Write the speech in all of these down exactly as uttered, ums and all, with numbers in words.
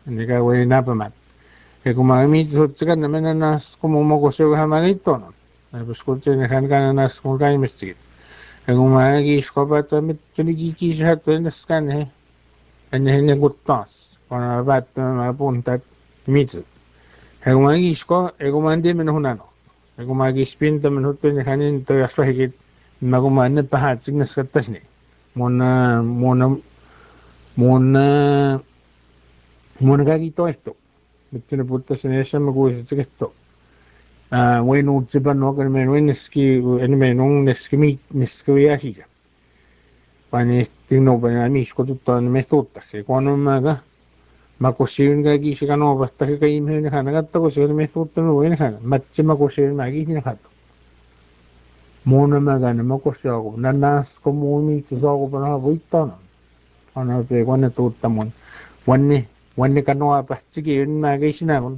Hindi ka way napamat. E kumami sutsakan naman na nas kumumagosyo hamanito no. Tapos kutsi na kan ka na nas kung kayo mistigit. E kumagi isko pa tamit tunigiki siya to nas kan he. Kanya hindi guttas. Kung bat na mapuntat mitsu. E kumagi isko, e kumandi minahunano. E kumagi spin taman huto ni kanin to yaswa higit. Magumaan na pahatsig nas katas ni. Muna, muna, muna, muna kagito esto. Bitte na puta sinesa magusit esto. Ah, bueno, utsipan no kan men wen neski en menong neski mi neski yashi. Pani tino pa na mis ko tutta ne metutta. Ke kono maga makosin ga gi shi kano basta ke kai me ne khana gatta ko sir metutta no wen khana. Matche makosin ma gi ne khato. Mona maga ne makosya ko nanas ko moni tso ko pa na buita no. Ana pe ko ne tutta mon. Wanne wanne kano apa chiki yun ma ga shi na mon.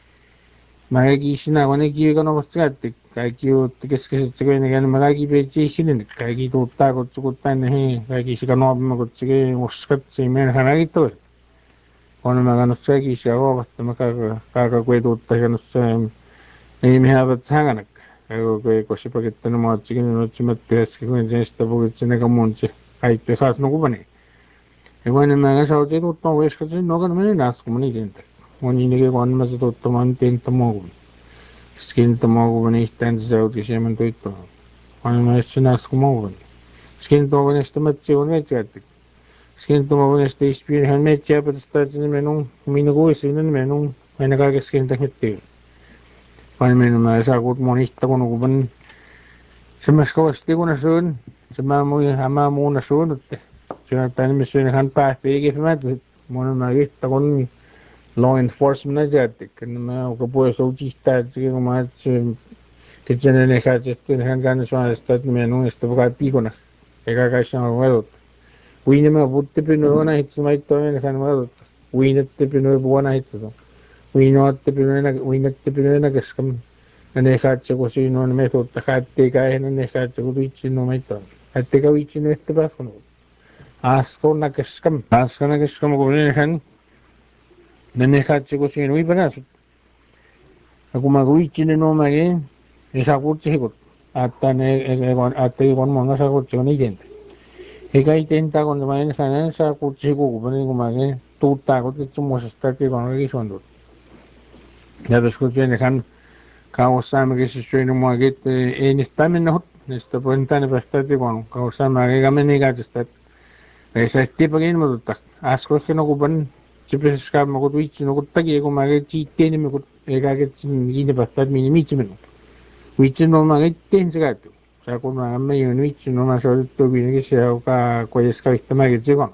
Magagi na ko ne ki ko no basta tik kai ki o tikes ke tso ne gan magagi pe chi shi ne kai ki tutta ko tsu ta ne he kai ki shi kano ma ko tsi muskat si men khana gi to. Kono maga no tsa ki shi ko basta maka ka ka ko tutta ga no tsa e mi ha ba tsanga nak. Ko ko ko shi pa ke tno ma tsi no tsi mat tes ke ko je sta bo tsi ne ka mon tsi kai pe khas no ko bane. E ko ne maga sa o te tutta wes ka tsi no ga me nas ko ni gente. Oni ne ke kon ma tsi tutta man ten to mo. Skin to mo ko ni stand sa o ti shi man to ito. Kono ma tsi nas ko mo. Skin to ne sta mat tsi o ne tsi ati. Skin to mo ne sta ispir han me tsi pa sta tsi ne menong mi no ko isi ne menong me na ka ke skin ta hitte. Kono me no ma sa ko mo ni sta ko no ko ban. Sa mas ko sti ko na sun. Sa ma mo ama mo na sun. Sa ta ne me sun han pa pe ke ma mo na ma ge ta kon law enforcement na jati kan ma ko po so chi sta chi ko ma che che ne ne ka che sti han kan so sta me no sta ka pi ko na e ka ka sha ma uy ne ma butte pe no na hit mai to ne kan ma uy ne te pe no bo na hit to uy no te pe no na uy ne te pe no na kes kam ne ka che ko si no me to ta ka te ka ne ne ka che ko uy chi no mai to te ka uy chi no este pa ko as ko na kes kam as ko na kes kam ko ne kan ne ne ka che ko si no uy pa na aku ma uy chi ne no ma ge e sa ko che ko ata ne e kon ata kon mo na sa ko che ni gente. Eka intenta con la manera sana sa kuchi ko ko ni ko mage tuta ko te chumo sta ke ko ngi sondo ya ves ko tiene kan ka o sa me ke se sueno mo ge en esta me no esta puenta ne basta te con ka o sa me ga me ni ga sta esa este pa gen mo ta as ko ke no ko ban si pe ska mo ko tu no ko ta ke ko mage chi te ni me ko e ga ke ni ne basta mi ni mi chi me no wichi no mage ten se ga tu sa ko ma me yo ni chi no ma so to bi ni se o ka ko es ka ista ma ge chi ko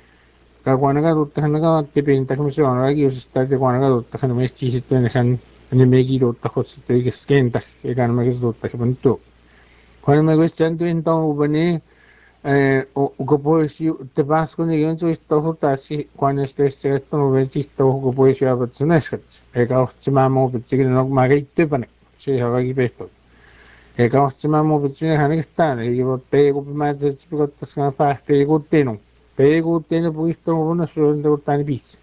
ka ko na ga tu ta na ga te pe ta ko se ona gi us sta te ko na ga tu ta no me chi si te ne han ne me gi do ta ko se te ge sken ta e ga na me ge do ta ko to ko na me ge chan tu en ta u ba ni eh o ko po si te vas con ni gen tu sto ho ta si quan este este to no ve chi sto ko po si a ba tsuna skat e ga chi ma mo bu chi no ma ge te pa ne si ha ga gi pe to e ka chi ma mo bu chi ne ha ne sta ne gi bo te ko ma ze chi ko ta ska pa te ko te no te ko te ne bu sto ho na so de ta ni bis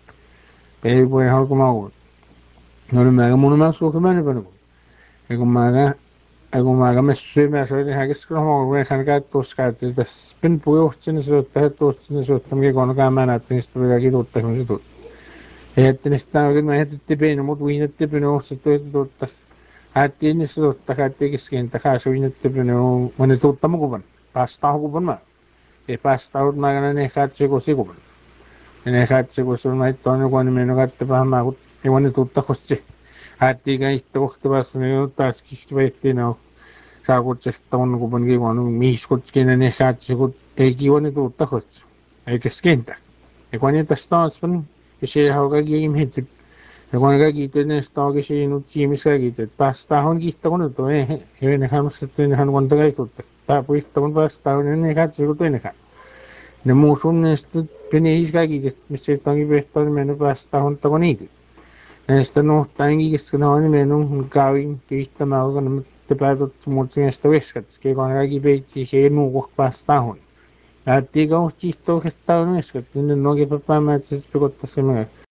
e bu ha ko ma go no me ga mo no ma so ko ma ne pa no e ko ma ga e ko ma ga me se me so ne ha ge skro mo we han ga to ska te da spin pu yo chi ne so ta to chi ne so ta me ko no ga ma na te sto ga gi do ta no so e te ne sta ga ma te pe no mo tu ne te pe no se to do ta hati ni so ta hati ki skin ta ka so ni te no mane to tamo ko ban pasta ko ban ma e pasta ut ma ga ne ka che ko si ko ban ne ka che ko so mai to no ko ni me no ga te pa ma ko e mane to ta ko che hati ga ito ko te ba so ne ta ski ki ba te no ka ko che ta no ko ban ge ko no mi ko che ne ne ka che ko e ki wone to ta ko e ke skin ta e ko ni ta sta spun e she ha ga gi im hit ja kun kaikki näistä oikein nyt ihmiskäkin, että päästään on kiittävän nyt, ei he ne hamstrin hän kun teikuttaa. Tää puistavan päästään on ne katsi kun toinenkaan. Ne muu sun näistä pieni iskäkin, että missä onkin päästään mennä päästään on tavo niitä. Näistä nuhtainkin, koska ne on mennyt kävin kiittämään, kun ne päätät muut näistä veskat. Kun kaikki peitsi se nuu päästään on. Ja tiikä on kiittävä, että on veskat, niin ne onkin päämään, että se pikottaa se